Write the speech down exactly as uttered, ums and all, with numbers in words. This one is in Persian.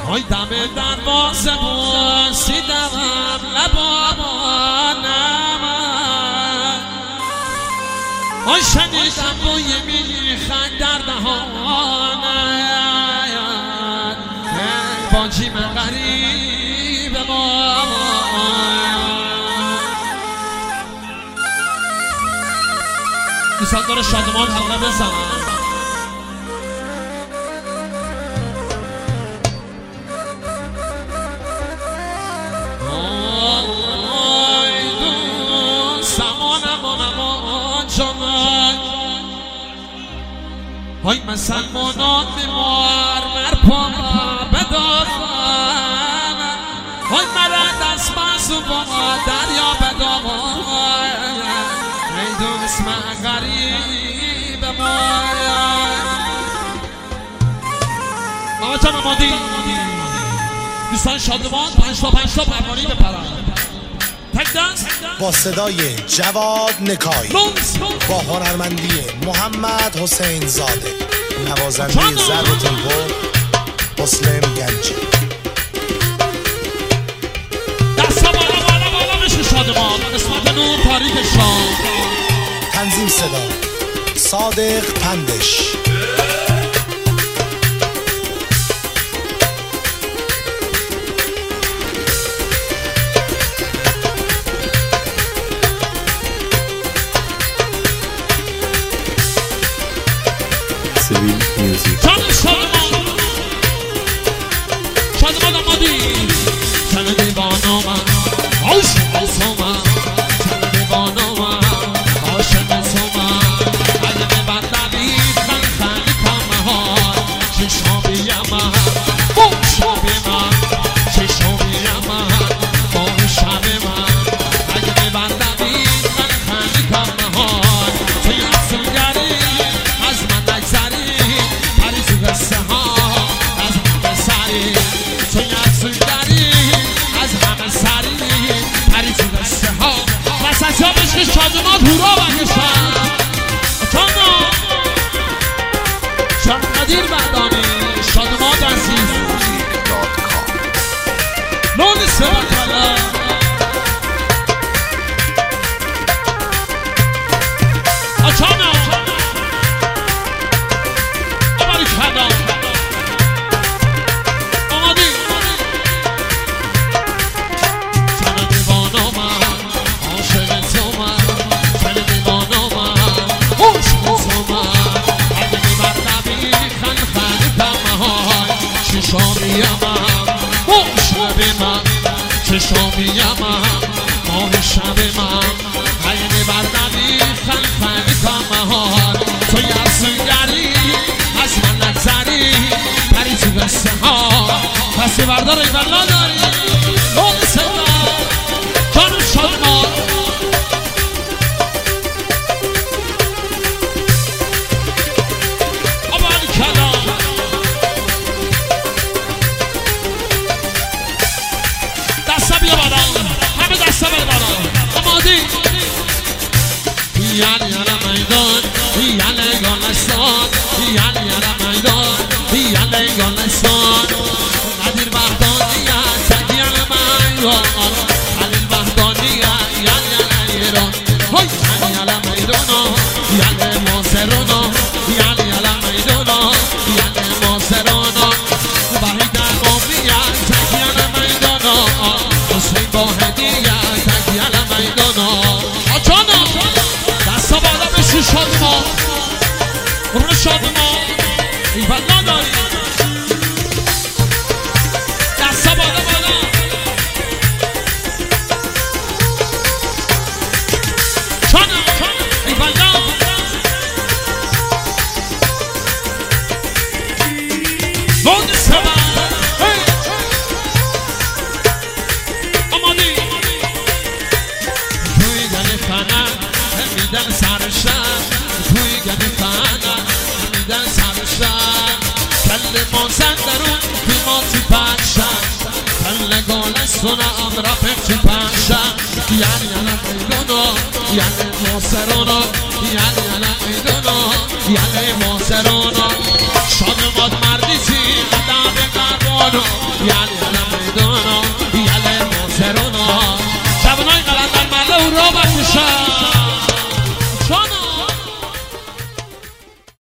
های دم دروازه بوسیدم لبامانم های شنیدم بوی میخند در دهانم باجی من غریب ما دوستان داره شادمان حلقه بزنم های مسلمانان بیمار بر پا بدارم های مرد از بازو با دریا بدارم ای دوست من غریب ما آقا جان امادی دوستان شادمان پنج تا پنج تا پروانه‌ای بپرن با صدای جواد نکایی با هنرمندی محمد حسین زاده نوازنده ضرب تمپو مسلم گنجی دستا بالا بالا بالا بشه شادمان قسمت نور تاریک شام تنظیم صدا صادق پندش Civil Music. شادمان شادمان آمادی چند دیوانو من عاشق سومن چند دیوانو من عاشق سومن اگه به بد نبید من خیلی کمه های چشم بیم من با شب من چشم بیم من با شب من اگه به بد نبید من خیلی کمه های توی افسونگری از من نگذری پری تو قصه ها از همه سری توی افسونگری از همه سری پری تو قصه ها وسط ها بشه شادمان هورا بکشن جانا شاد قدیر بردانی شادمان عزیز نون سبا کلا آچانا آماری کلا آمادی چند دیوانو من عاشق تو من چند دیوانو من عاشق تو من اگه میبرد نبیخن خیلی کمه های چشامی من ماه شب من چشامی من ماه شب من اگه میبرد نبیخن خیلی کمه های توی افسونگری از من نگذری پری تو قصه ها پسی بردار ای بلا داری نون سلا جانو شادمان آبانی کلا دستا بیا بالا همه دستا بیا بالا آمادی یعنی یعنی میدان یعنی گالستان یعنی یعنی میدان یعنی گالستان قدیر بغدادیت تکی یعنی میدان خلیل بغدادیت یعنی یعنی ایران های یعنی یعنی میدان یعنی ماسرانا یعنی یعنی میدان یعنی ماسرانا وحید امامیت تکی یعنی میدان حسین باهدیت تکی یعنی میدان آجانا دستا بالا بشی شادمان قرون شادمان ای بلا داری دستا بالا بالا چانا ای بلا نون سبا آمادی توی گلی خانه میدن سرشن توی گلی خانه میدن سرشن کل مازن درون بیماتی پنشن کل گالستون امرا پکتی پنشن یعنی یعنی میدونو یعنی ماسرانا یعنی یعنی میدونو یعنی